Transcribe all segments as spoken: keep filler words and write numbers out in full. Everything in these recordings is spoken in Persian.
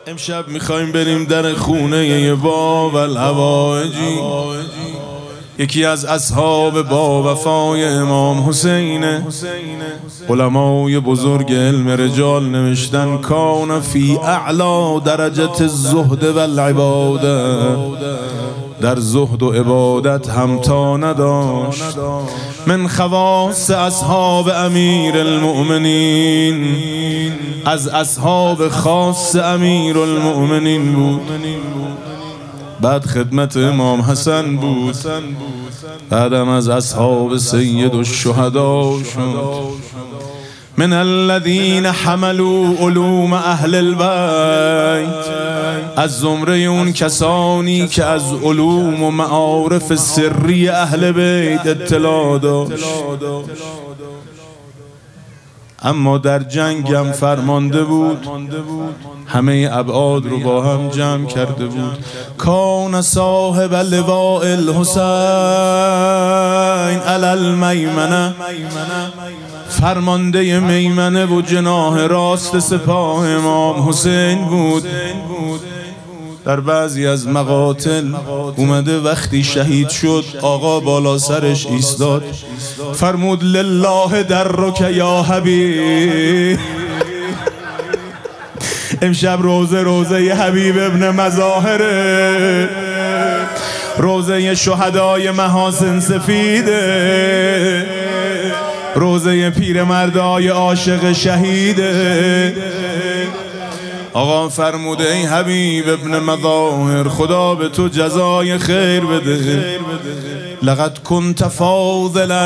امشب میخوایم بریم در خونه یه باب الهوایجی. یکی از اصحاب با وفای امام حسینه. علمای بزرگ علم رجال نوشتن کان فی اعلا درجت الزهد والعباده، در زهد و عبادت همتا نداشت. من خواص اصحاب امیر المؤمنین، از اصحاب خاص امیر المؤمنین بود. بعد خدمت امام حسن بود، بعدم از اصحاب سید الشهدا شد. من الذین حملوا علوم اهل البیت، از زمره اون کسانی که از علوم و معارف سری اهل بیت اطلاع داشت. اما در جنگ هم فرمانده بود، همه ابعاد رو با هم جمع کرده بود. کان صاحب لواء الحسین علی المیمنه، فرمانده میمنه و جناح راست سپاه امام حسین بود. در بعضی از مقاتل اومده وقتی شهید شد آقا بالا سرش ایستاد، فرمود لله درک یا حبیب. امشب روزه روزه ی حبیب ابن مظاهره، روزه شهدای محاسن سفیده، روزه پیرمردای عاشق شهیده. آقا فرموده ای حبیب ابن مظاهر خدا به تو جزای خیر بده. لقد كنت فاضلا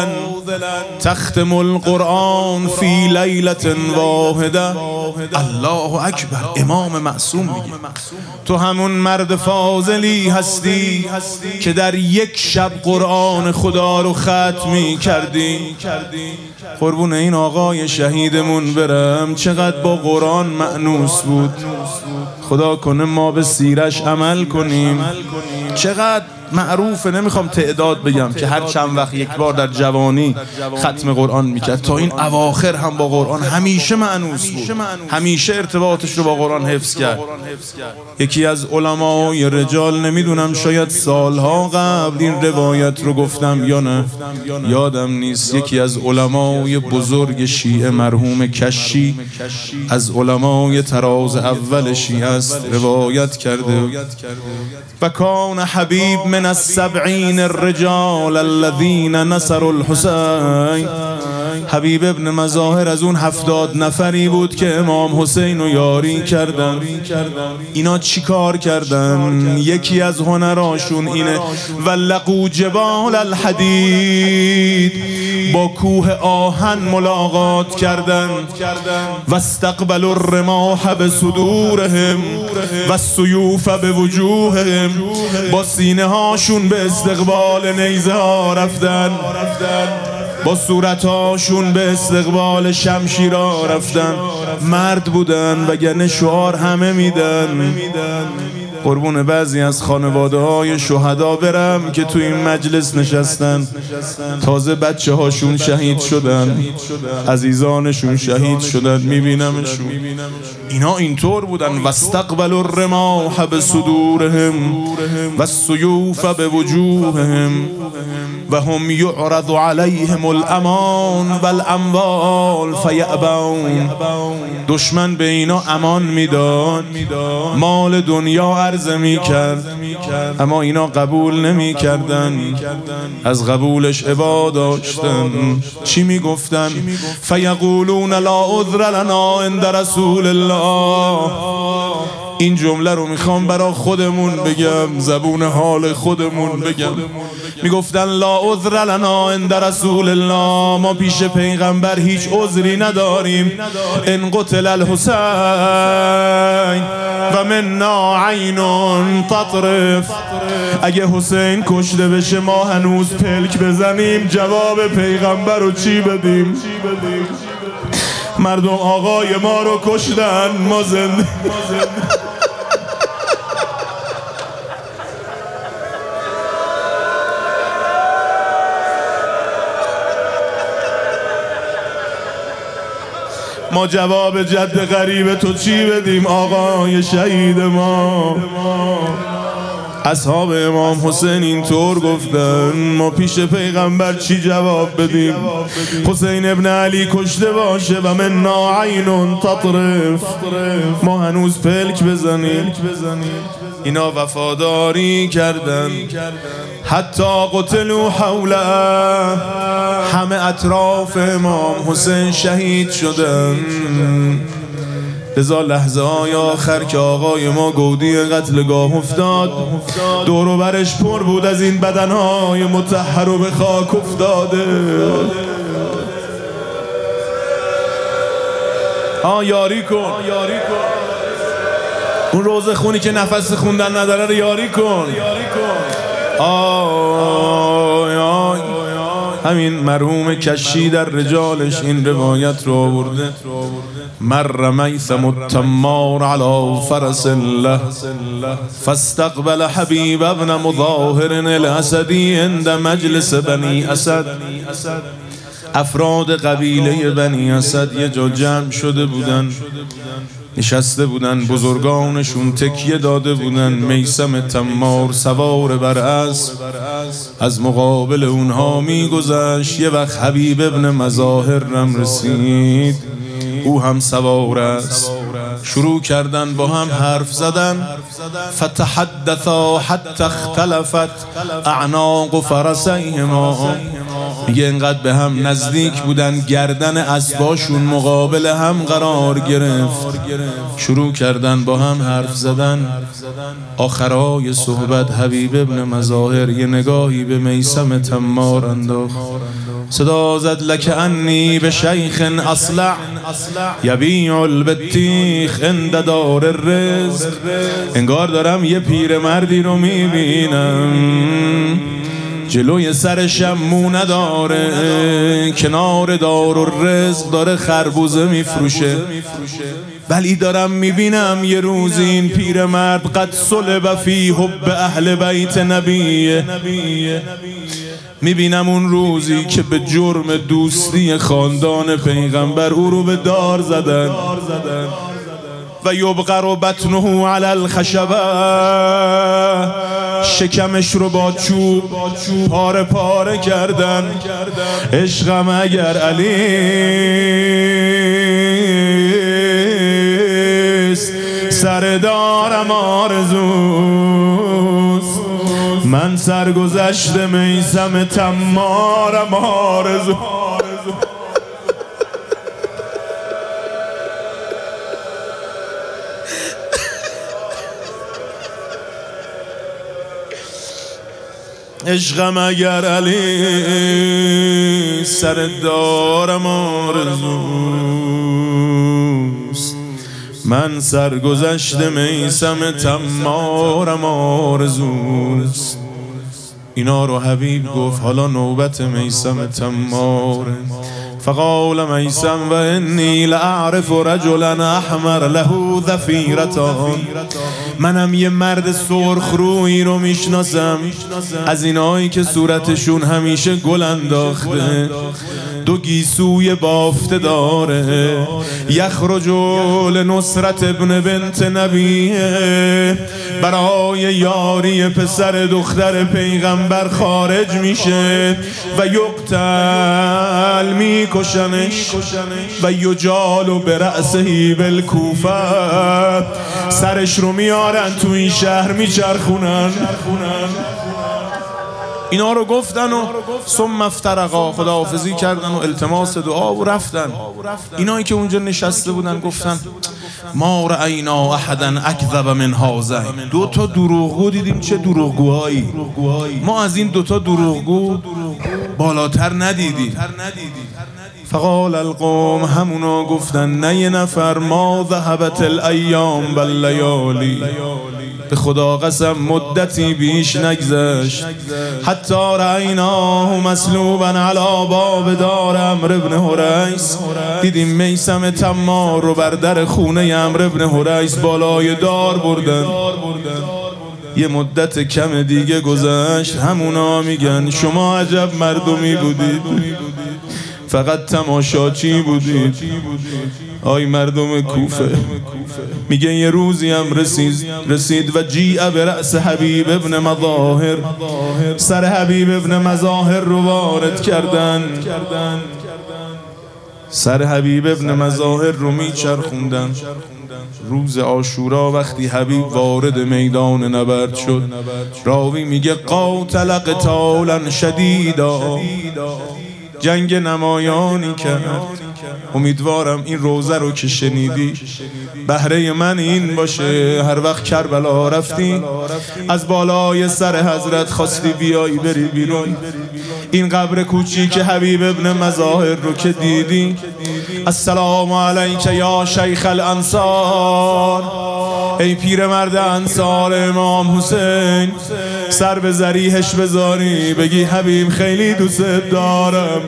تختم القرآن فی لیلة واحده. الله اکبر، امام معصوم میگه تو همون مرد فاضلی هستی که در یک شب قرآن خدا رو ختم می کردی. قربون این آقای شهیدمون برم، چقدر با قرآن مأنوس بود. خدا کنه ما به سیرش عمل کنیم. چقدر معروفه، نمیخوام تعداد بگم که هر چند وقت یک بار در جوانی ختم قرآن میکرد، تا این اواخر هم با قرآن همیشه مأنوس بود، همیشه ارتباطش رو با قرآن حفظ کرد. یکی از علمای رجال، نمیدونم شاید سالها قبل این روایت رو گفتم یا نه، یادم نیست، یکی از علمای بزرگ شیعه مرحوم کشی، از علمای تراز اول شیعه است، روایت کرده و کان حبیب من السبعین الرجال الذین نصروا الحسین. حبیب ابن مظاهر از اون هفتاد نفری بود که امام حسین رو یاری کردن. اینا چی کار کردن؟ یکی از هنراشون اینه ولقوا جبال الحدید، با کوه آهن ملاقات کردن. و استقبلوا الرماح بصدورهم و السیوف بوجوههم، با سینه هاشون به استقبال نیزه ها رفتن، با صورتاشون به استقبال شمشیرها رفتن. مرد بودن وگرنه شعار همه میدن. قربون بعضی از خانواده های شهدا برم که تو این مجلس نشستن، تازه بچه هاشون شهید شدن، عزیزانشون شهید شدن، میبینمشون. اینا اینطور بودن. و استقبلوا الرماح بصدورهم و السیوف بوجوههم و هم یعرض علیهم الامان والاموال فیأبون. دشمن به اینا امان میداد، مال دنیا عرضه میکرد، اما اینا قبول نمیکردن، از قبولش عبا داشتن. چی میگفتن؟ فیقولون لا عذر لنا عند رسول الله. این جمله رو میخوام برا خودمون بگم، زبون حال خودمون بگم. میگفتن لا عذر لنا عند رسول الله، ما پیش پیغمبر هیچ عذری نداریم. ان قتل الحسین و منا عین تطرف، اگه حسین کشته بشه ما هنوز پلک بزنیم، جواب پیغمبر رو چی بدیم؟ مردم آقای ما رو کشتن، ما زنده. ما جواب جد غریب تو چی بدیم آقای شهید ما؟ اصحاب امام حسین اینطور گفتن ما پیش پیغمبر چی جواب بدیم؟ حسین ابن علی کشته باشه و من ناعین تطرف، ما هنوز پلک بزنیم. اینا وفاداری کردن حتی قتلوا حوله، همه اطراف امام حسین شهید شدن. لذا لحظه های آخر که آقای ما گودی قتلگاه افتاد، دور و برش پر بود از این بدنهای مطهر و به خاک افتاده. آه یاری کن، اون روزه خونی که نفس خوندن نداره رو یاری کن. آه آه همین مرحوم کشی در رجالش این روایت رو آورده. مر میثم التمار على فرس الله فاستقبل حبیب ابن مظاهر الاسدی عند مجلس بنی اسد. افراد قبیله بنی اسد یه جا جمع شده بودن، نشسته بودن، بزرگانشون تکیه داده بودن. میثم تمار سوار بر اسب از مقابل اونها میگذشت. یه وقت حبیب ابن مظاهر رم رسید، او هم سوار است. شروع کردن با هم حرف زدن. فتحدثا حتی اختلفت اعناق فرسیهما. میگه اینقدر به هم نزدیک بودن گردن اسباشون مقابل هم قرار گرفت. شروع کردن با هم حرف زدن. آخرای صحبت حبیب ابن مظاهر یه نگاهی به میثم تمار انداخت. صدا زد لک انی به شیخ اصلع یبیع البطیخ عند دار الرزق. انگار دارم یه پیرمردی رو میبینم جلوی سرشم مو نداره، کنار دار الرزق داره خربوزه میفروشه. ولی دارم میبینم یه روز این پیرمرد قد صلب فی حب اهل بیت نبیه. میبینم اون روزی که به جرم دوستی خاندان پیغمبر او رو به دار زدن. و یبقر بطنه علی الخشبه، شکمش رو با چوب پاره پاره کردن. عشقم اگر علیست سردارم آرزوست. من سرگذشت میثم تمارم آرزو. عشقم اگر علی سردارم آرزوست. من سرگذشت میثم تمارم آرزوست. اینا رو حبیب گفت حالا نوبت میثم تماره. فقال میثم و انی لاعرف رجلا احمر له ذفیرتان. منم یه مرد سرخ رویی رو میشناسم، از اینایی که صورتشون همیشه گل انداخته، دو گیسوی بافته داره. یخرج لنصرت ابن بنت نبیه، برای یاری پسر دختر پیغمبر خارج میشه و یقتل میکشنش و یجال برأسه بالکوفه. سرش رو میارن تو این شهر میچرخونن. اینا رو گفتن و ثم افترقا، خداحافظی کردن و التماس دعا و رفتن. اینایی که اونجا نشسته بودن گفتن ما رأینا احدا اکذب من هذین. دو تا دروغگو دیدیم، چه دروغگوهایی. ما از این دو تا دروغگو بالاتر ندیدیم. فقال القوم، همونا گفتن نه یه نفر، ما ذهبت الایام باللیالی، به خدا قسم مدتی بیش نگذشت. حتی رأیناه مسلوبا علی باب دار عمرو بن حریث. دیدیم میثم تمار رو بر در خونه عمرو بن حریث بالای دار بردن. یه مدت کم دیگه گذشت. همونا میگن شما عجب مردمی بودید، فقط تماشاچی بودید. آی مردم کوفه، میگه یه روزی هم رسید رسید و جیع به رأس حبیب ابن مظاهر، سر حبیب ابن مظاهر رو وارد کردن، سر حبیب ابن مظاهر رو میچرخوندن. روز عاشورا وقتی حبیب وارد میدان نبرد شد، راوی میگه قاتل قتالا شدیدا، جنگ نمایانی کرد. امیدوارم این روزه رو که شنیدی بهره من این باشه، هر وقت کربلا رفتی از بالای سر حضرت خواستی بیایی بری بیرون، این قبر کوچیک حبیب ابن مظاهر رو که دیدی، السلام علیک یا شیخ الانصار، ای پیر مرد انصار امام حسین، سر به ذریحش بذاری بگی حبیب خیلی دوست دارم.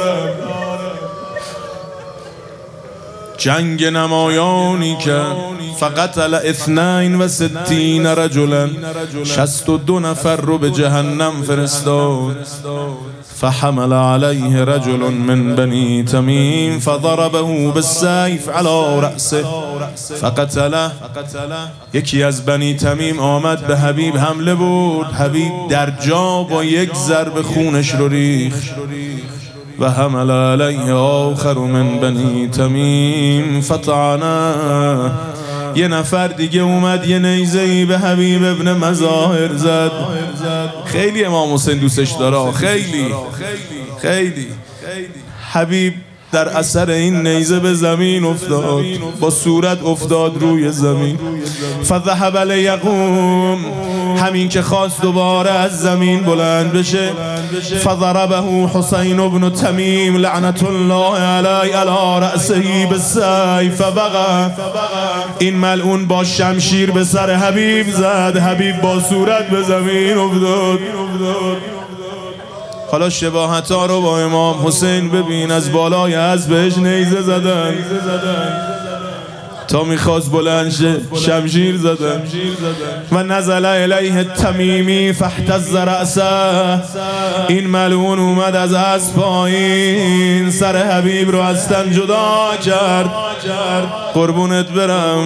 جنگ نمایانی که فقتل اثنین و ستین رجلا، شست و دو نفر رو به جهنم فرستاد. فحمل علیه رجل من بنی تمیم فضربه بالسیف علی رأسه فقتله. یکی از بنی تمیم آمد به حبیب حمله بود، حبیب در جا با یک ضرب خونش رو ریخت. و حمل علیه آخر من بنی تمیم فطعنه. یه نفر دیگه اومد یه نیزه‌ای به حبیب ابن مظاهر زد. خیلی امام حسین دوستش داره، خیلی خیلی. حبیب در اثر این نیزه به زمین افتاد، با صورت افتاد روی زمین. فذهب لیقوم، همین که خواست دوباره از زمین بلند بشه، فضربه حسین ابن تمیم لعنت الله علی علی رأسه بالسیف فبغى. این ملعون با شمشیر به سر حبیب زد، حبیب با صورت به زمین افتاد. حالا شباهت ها رو با امام حسین ببین، از بالای از بهش نیزه زدن تا میخواست بلند شه، شمشیر زدن. و نزل الیه تمیمی فاحتز رأسه، این ملعون اومد از از پایین سر حبیب رو از تن جدا کرد. قربونت برم،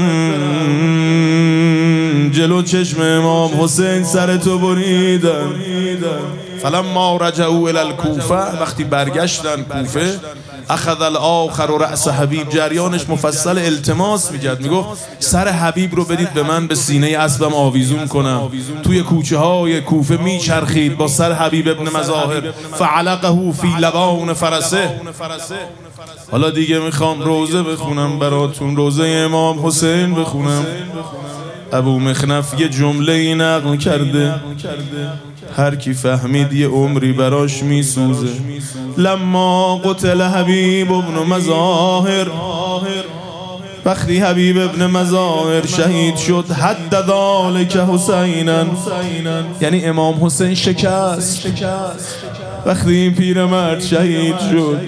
جلو چشم امام حسین سر تو بریدن. فلما رجعوا الى الكوفه، وقتی برگشتن کوفه، اخذ الاخر رأس حبیب، جریانش مفصل التماس میکرد، میگفت سر حبیب رو بدید به من، به سینه اسبم آویزون کنم. توی کوچه های کوفه میچرخید با سر حبیب ابن مظاهر، فعلقه فی لبان فرسه. حالا دیگه میخوام روزه بخونم براتون، روزه امام حسین بخونم. ابو مخنف یه جمله نقل کرده، هر کی فهمید یه عمری براش میسوزه. لما قتل حبیب ابن مظاهر، وقتی حبیب ابن مظاهر شهید شد، حد ذالک حسینا، یعنی امام حسین شکست. وقتی این پیرمرد شهید شد،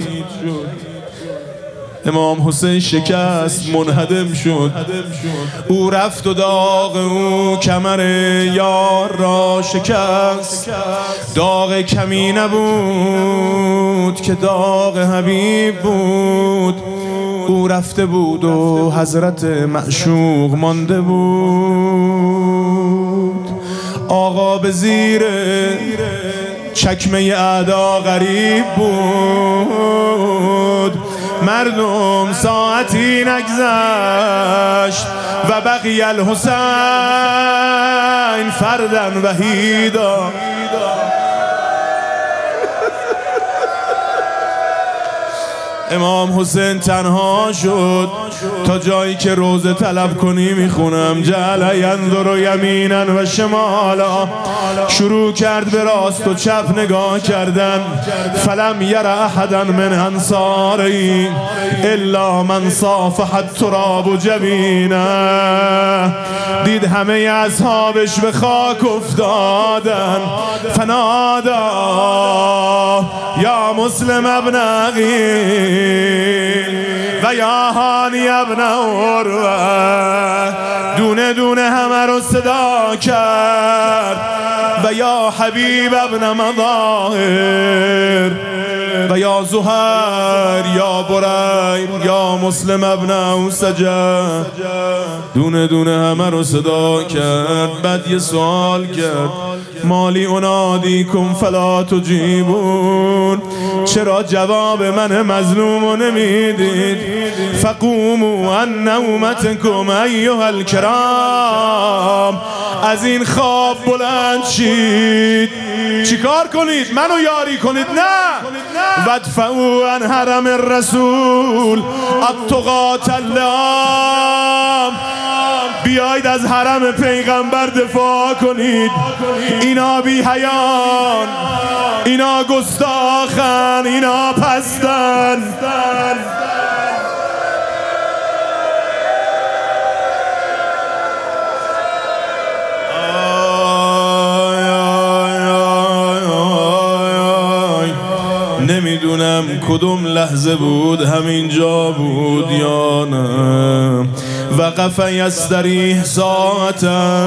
امام حسین شکست، منهدم شد. او رفت و داغ او کمر یار را شکست. داغ کمی نبود که داغ حبیب بود. او رفته بود و حضرت معشوق مانده بود. آقا به زیر چکمه اعدا غریب بود. مردم ساعتی نگذشت و بقی الحسین فردن وحیدا. امام حسین تنها شد تا جایی که روزه طلب کنی میخونم. جعل ینظر یمینا و شمالا، شروع کرد به راست و چپ نگاه کردن. فلم یر احدا من انصاری الا من صافح التراب جبینه، دید همه اصحابش به خاک افتادن. فنادا یا مسلم ابن عقیل و یا هانی ابن عروه دونه دونه همه رو صدا کرد و یا حبیب ابن مظاهر و یا زهر یا بریر یا مسلم ابن اوسجه دونه دونه همه رو صدا کرد. بعد یه سوال کرد مالی انادیکم فلا تجیبون چرا جواب من مظلوم رو نمیدید؟ فقوموا عن نومتکم ایها الکرام از این خواب بلند شید. چیکار کنید؟ منو یاری کنید؟ نه وادفعوا عن حرم الرسول الطغاة اللام بیایید از حرم پیغمبر دفاع کنید. اینا بی حیان، اینا گستاخن، اینا پستن. نمیدونم کدوم لحظه بود، همینجا بود یا نه. وقف یستریح ساعتا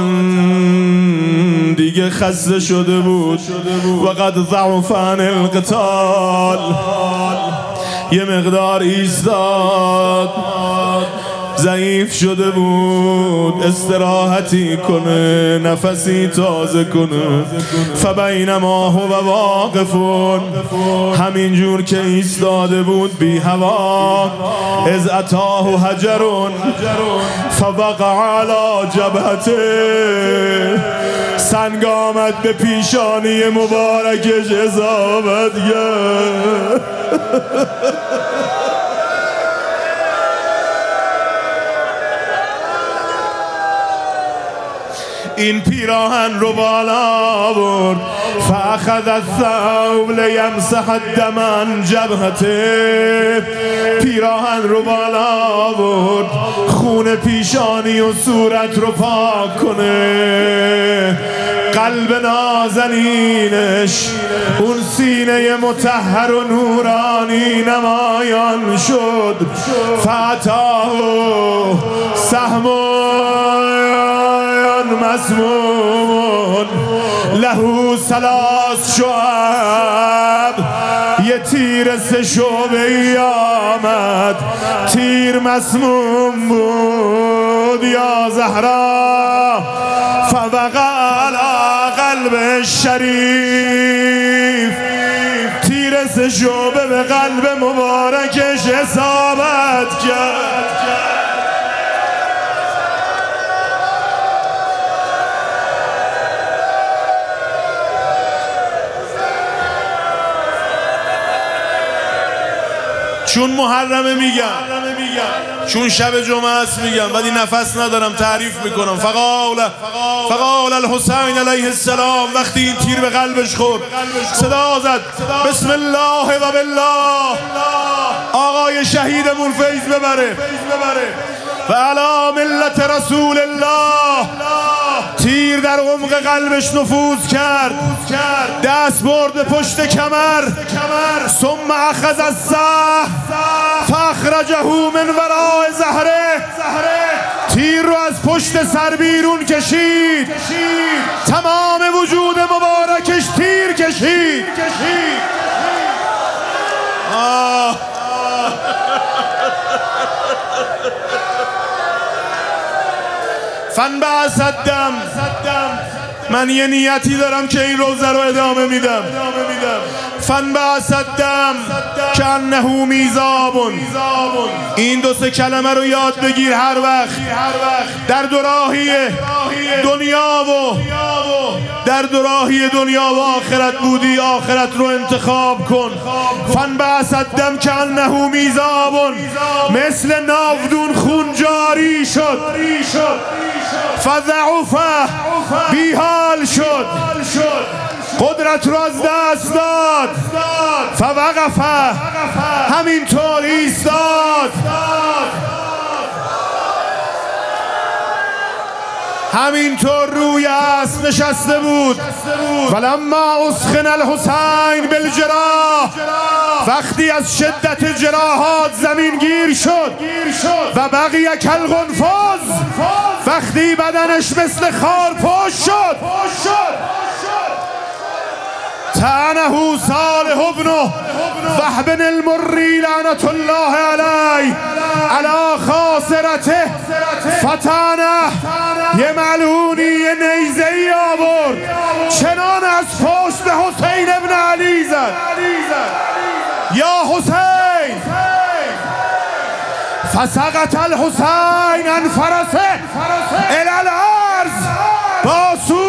دیگه خسته شده بود. وقد ضعف عن القتال یه مقدار ایستاد، ضعیف شده بود، استراحتی کنه، نفسی تازه کنه. فبینما هو واقفون همین جور که ایستاده بود بی هوا از اتاه حجرون فوقع علی جبهته سنگ آمد به پیشانی مبارکش اصابت کرد. این پیراهن رو بالا برد فاخذ الثوب لیمسح الدم عن جبهته. پیراهن رو بالا برد خون پیشانی و صورت رو پاک کنه. قلب نازنینش اون سینه مطهر و نورانی نمایان شد. فاتاه سهمون مسموم لهو ثلاث شعب یه تیر سه شعبه ای آمد، تیر مسموم بود. یا زهرا فوقع علی قلب شریف تیر سه شعبه به قلب مبارکش اصابت کرد. چون محرمه میگم، چون شب جمعه است میگم، ولی نفس ندارم تعریف میکنم. فقال فقال الحسین علیه السلام وقتی این تیر به قلبش خورد صدا زد بسم الله و بالله. آقای شهیدمون فیض ببره و علی ملت رسول الله. تیر در عمق قلبش نفوذ کرد، دست برد پشت کمر. ثم اخذ السهم فاخرجه من وراء ظهره. تیر رو از پشت سر بیرون کشید، تمام وجود مبارکش تیر کشید. آه فانبعث الدم. من یه نیتی دارم که این روزه رو ادامه میدم. فانبعث الدم کانه میزاب. این دو سه کلمه رو یاد بگیر هر وقت در دوراهی دنیا و در دوراهی دنیا و آخرت بودی، آخرت رو انتخاب کن. فانبعث الدم کانه میزاب، مثل ناودون خون جاری شد. فضعف بیحال شد، قدرت رو از دست داد. فوقف همینطور ایستاد، همینطور روی اسب نشسته بود. ولما اسخن الحسین بالجراح وقتی از شدت جراحات زمین گیر شد و بقیه کالقنفذ، وقتی بدنش مثل خار پشت شد، تعنه صالح ابن وهب المری لعنت الله علیه علی خاصرته، فتانه یه ملعونی یه نیزه ای آورد چنان از پشت حسین ابن علی زد. یا حسین، فسقط الحسین عن فرسه الی الارض با